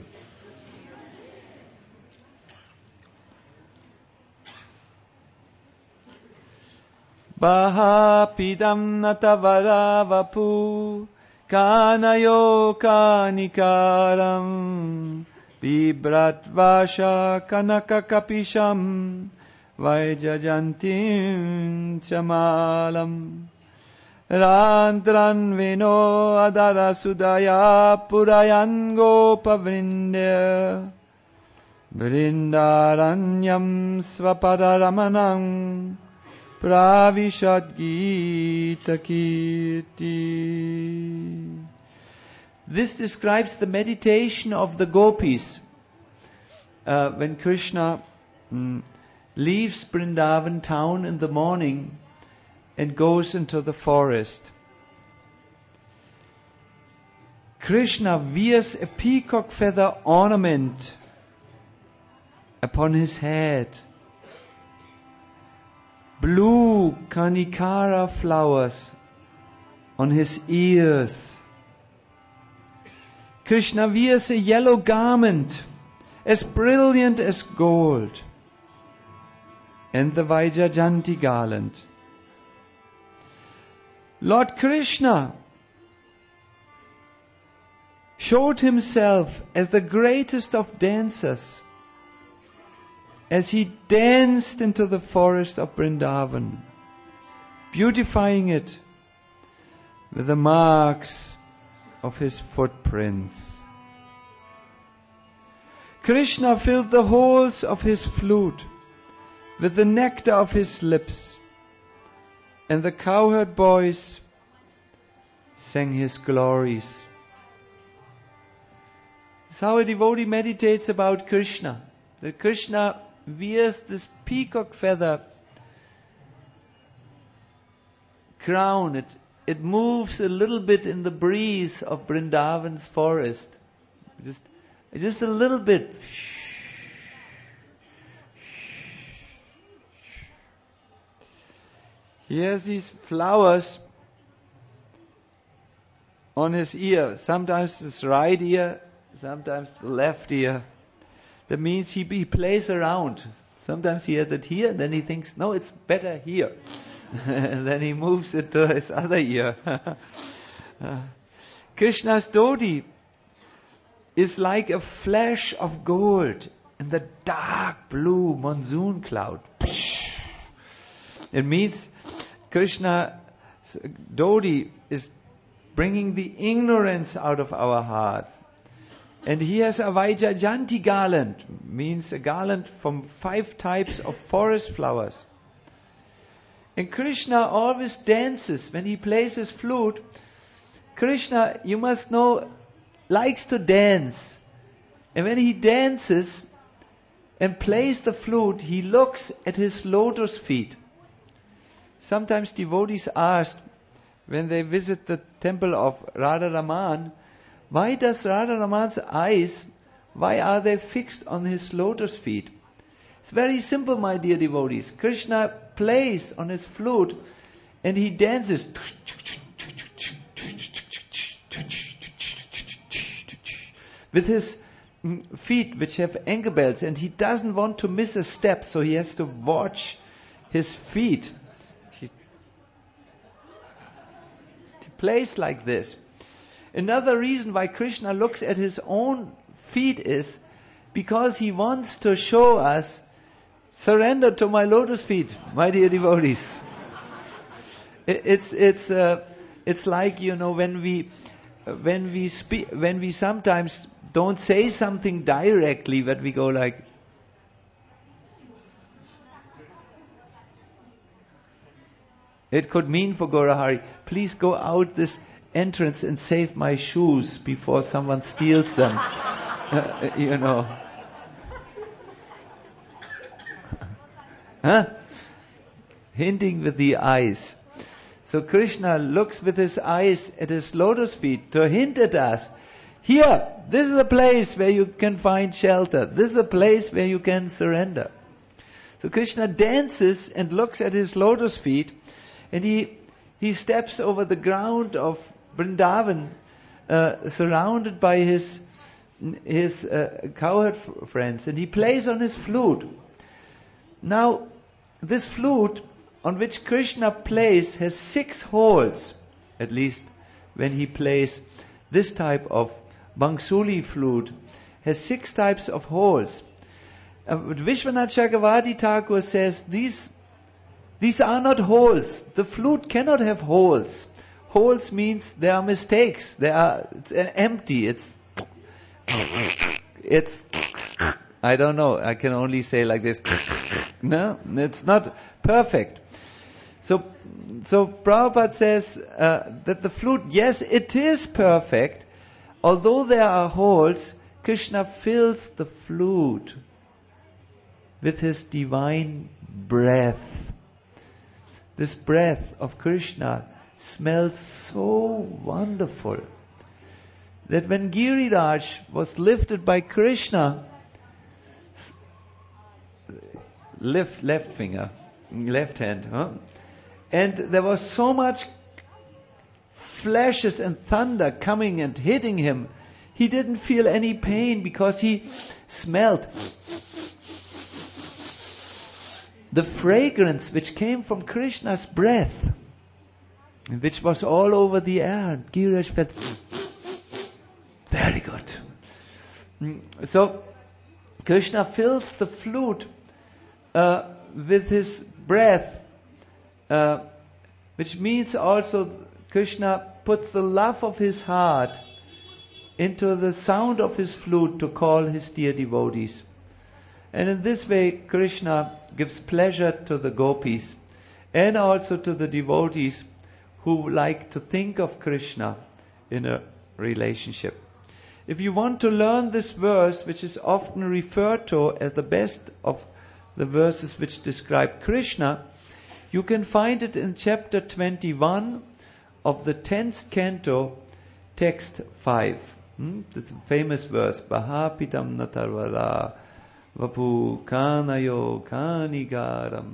Bahapidam natavara kanayo kanikaram vibratvasha kanaka kapisham vaijajantim chamalam Randran vino adara sudaya purayan gopavrindya Vrindaranyam svapadaramanam pravishad gita kirti. This describes the meditation of the gopis uh, when Krishna mm, leaves Vrindavan town in the morning and goes into the forest. Krishna wears a peacock feather ornament upon his head, blue kanikara flowers on his ears. Krishna wears a yellow garment as brilliant as gold, and the Vaijajanti garland. Lord Krishna showed himself as the greatest of dancers as he danced into the forest of Vrindavan, beautifying it with the marks of his footprints. Krishna filled the holes of his flute with the nectar of his lips, and the cowherd boys sang his glories. That's how a devotee meditates about Krishna. That Krishna wears this peacock feather crown. It, it moves a little bit in the breeze of Vrindavan's forest. Just, just a little bit. He has these flowers on his ear. Sometimes his right ear, sometimes the left ear. That means he, he plays around. Sometimes he has it here, and then he thinks, no, it's better here. And then he moves it to his other ear. uh, Krishna's dhoti is like a flash of gold in the dark blue monsoon cloud. It means Krishna's dhoti is bringing the ignorance out of our hearts. And he has a Vaijajanti garland, means a garland from five types of forest flowers. And Krishna always dances. When he plays his flute, Krishna, you must know, likes to dance. And when he dances and plays the flute, he looks at his lotus feet. Sometimes devotees ask, when they visit the temple of Radharaman, why does Radharaman's eyes, why are they fixed on his lotus feet? It's very simple, my dear devotees. Krishna plays on his flute and he dances with his feet, which have ankle belts, and he doesn't want to miss a step, so he has to watch his feet. He, he plays like this. Another reason why Krishna looks at his own feet is because he wants to show us, surrender to my lotus feet, my dear devotees. it, it's it's uh, it's like, you know, when we when we speak, when we sometimes don't say something directly, but we go like, it could mean for Gaurahari, please go out this entrance and save my shoes before someone steals them. uh, you know. Huh? Hinting with the eyes. So Krishna looks with his eyes at his lotus feet to hint at us, here, this is a place where you can find shelter. This is a place where you can surrender. So Krishna dances and looks at his lotus feet, and he he steps over the ground of Vrindavan, uh, surrounded by his his uh, cowherd f- friends, and he plays on his flute. Now, this flute on which Krishna plays has six holes, at least when he plays this type of Bansuri flute, has six types of holes. Uh, Vishwanath Chakravarti Thakur says these these are not holes. The flute cannot have holes. Holes means there are mistakes. They are it's empty. It's it's I don't know. I can only say like this. No, it's not perfect. So, so Prabhupada says uh, that the flute, yes, it is perfect. Although there are holes, Krishna fills the flute with his divine breath. This breath of Krishna smells so wonderful that when Giriraj was lifted by Krishna, left, left finger, left hand, huh? And there was so much flashes and thunder coming and hitting him, he didn't feel any pain because he smelled the fragrance which came from Krishna's breath, which was all over the air. Giriraj felt very good. So Krishna fills the flute uh, with his breath, uh, which means also Krishna puts the love of his heart into the sound of his flute to call his dear devotees. And in this way, Krishna gives pleasure to the gopis and also to the devotees who like to think of Krishna in a relationship. If you want to learn this verse, which is often referred to as the best of the verses which describe Krishna, you can find it in chapter twenty-one of the tenth canto, text five. Hmm? That's a famous verse. Bahapitam natarvara vapu kanayo kanigaram.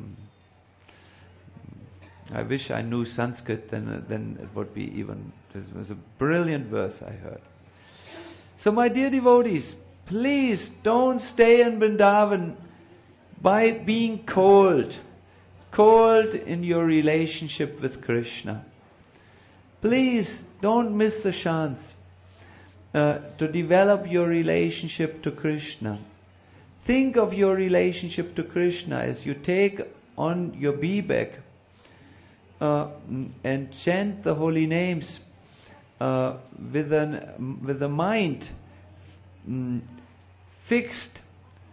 I wish I knew Sanskrit, then, then it would be even, this was a brilliant verse I heard. So my dear devotees, please don't stay in Vrindavan by being cold. Cold in your relationship with Krishna. Please don't miss the chance uh, to develop your relationship to Krishna. Think of your relationship to Krishna as you take on your bebek uh, and chant the holy names uh, with an with a mind mm, fixed.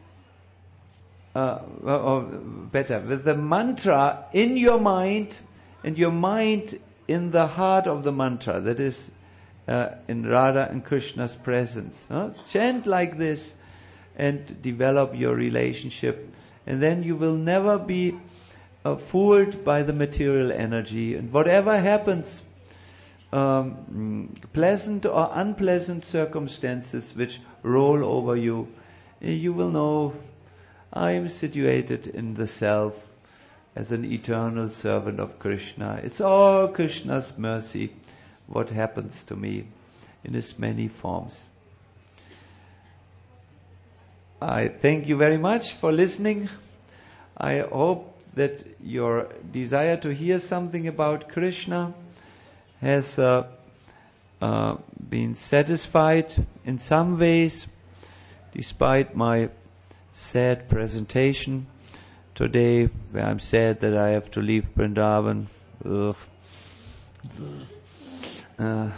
Uh, or better, with the mantra in your mind and your mind in the heart of the mantra, that is uh, in Radha and Krishna's presence. Huh? Chant like this and develop your relationship, and then you will never be uh, fooled by the material energy. And whatever happens, um, pleasant or unpleasant circumstances which roll over you, you will know, I am situated in the self as an eternal servant of Krishna. It's all Krishna's mercy what happens to me in his many forms. I thank you very much for listening. I hope that your desire to hear something about Krishna has uh, uh, been satisfied in some ways, despite my sad presentation today, where I'm sad that I have to leave Vrindavan. Ugh. Uh,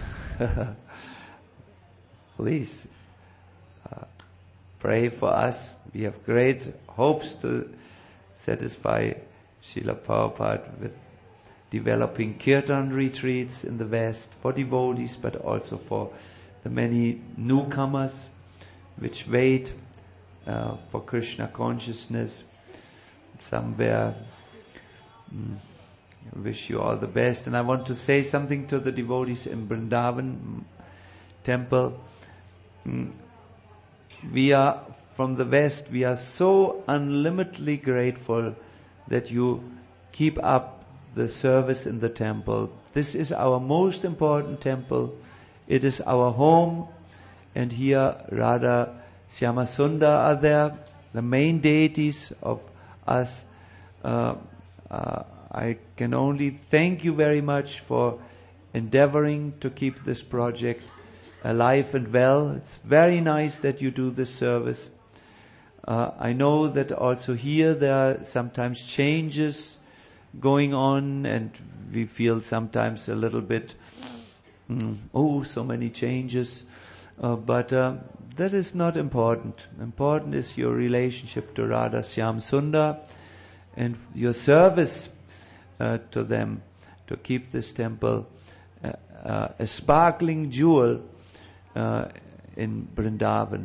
please uh, pray for us. We have great hopes to satisfy Srila Prabhupada with developing kirtan retreats in the West for devotees, but also for the many newcomers which wait uh, for Krishna consciousness somewhere. Mm. I wish you all the best. And I want to say something to the devotees in Vrindavan temple. Mm. We are, from the West, we are so unlimitedly grateful that you keep up the service in the temple. This is our most important temple. It is our home. And here Radha, Syama Sundar are there, the main deities of us. Uh, uh, I can only thank you very much for endeavoring to keep this project alive and well. It's very nice that you do this service. Uh, I know that also here there are sometimes changes going on, and we feel sometimes a little bit, mm, oh, so many changes. Uh, but uh, that is not important. Important is your relationship to Radha Syam Sundar and your service uh, to them to keep this temple uh, uh, a sparkling jewel uh, in Vrindavan.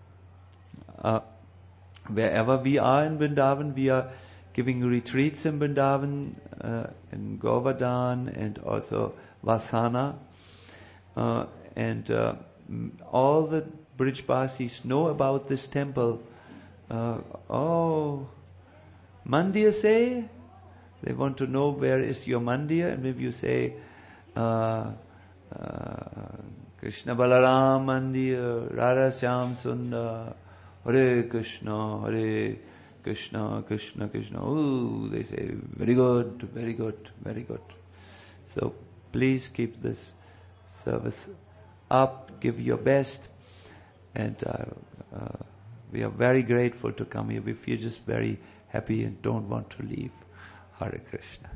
Uh, wherever we are in Vrindavan, we are giving retreats in Vrindavan, uh, in Govardhan and also Vasana. Uh, and uh, all the Brijbasis know about this temple. Uh, oh, Mandir say? They want to know where is your Mandir, and if you say uh, uh, Krishna Balaram Mandir, Radha Syam Sundar, Hare Krishna, Hare Krishna, Krishna Krishna. Ooh, they say, very good, very good, very good. So please keep this service up, give your best, and uh, uh, we are very grateful to come here. We feel just very happy and don't want to leave. Hare Krishna.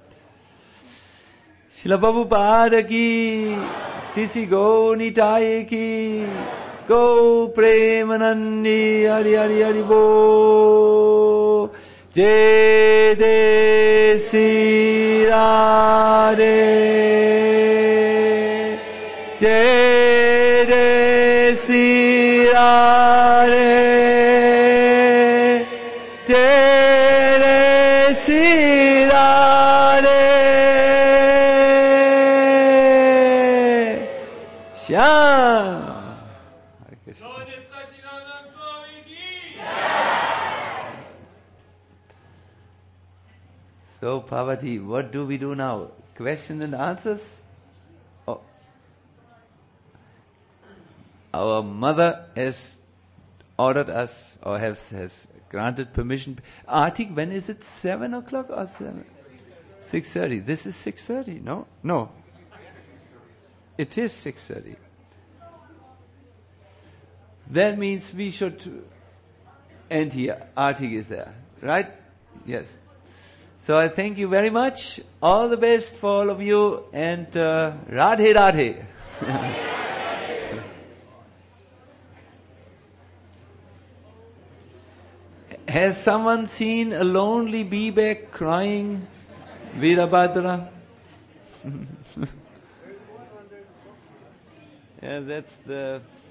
Srila Prabhupada ki, Sisi Go Nitai ki, Go Premanandi, Hari Hari Hari Bo, Jai De Si Radhe, Jai De Si Radhe, Jai De Si Radhe, Shyam. So, Parvati, what do we do now? Question and answers? Oh. Our mother has ordered us, or has, has granted permission. Artik, when is it? Seven o'clock or seven? Six thirty. This is six thirty, no? No. It is six thirty. That means we should end here. Artik is there, right? Yes. So I thank you very much. All the best for all of you, and uh, Radhe Radhe. Has someone seen a lonely bee-bag crying, Virabhadra? Yeah, that's the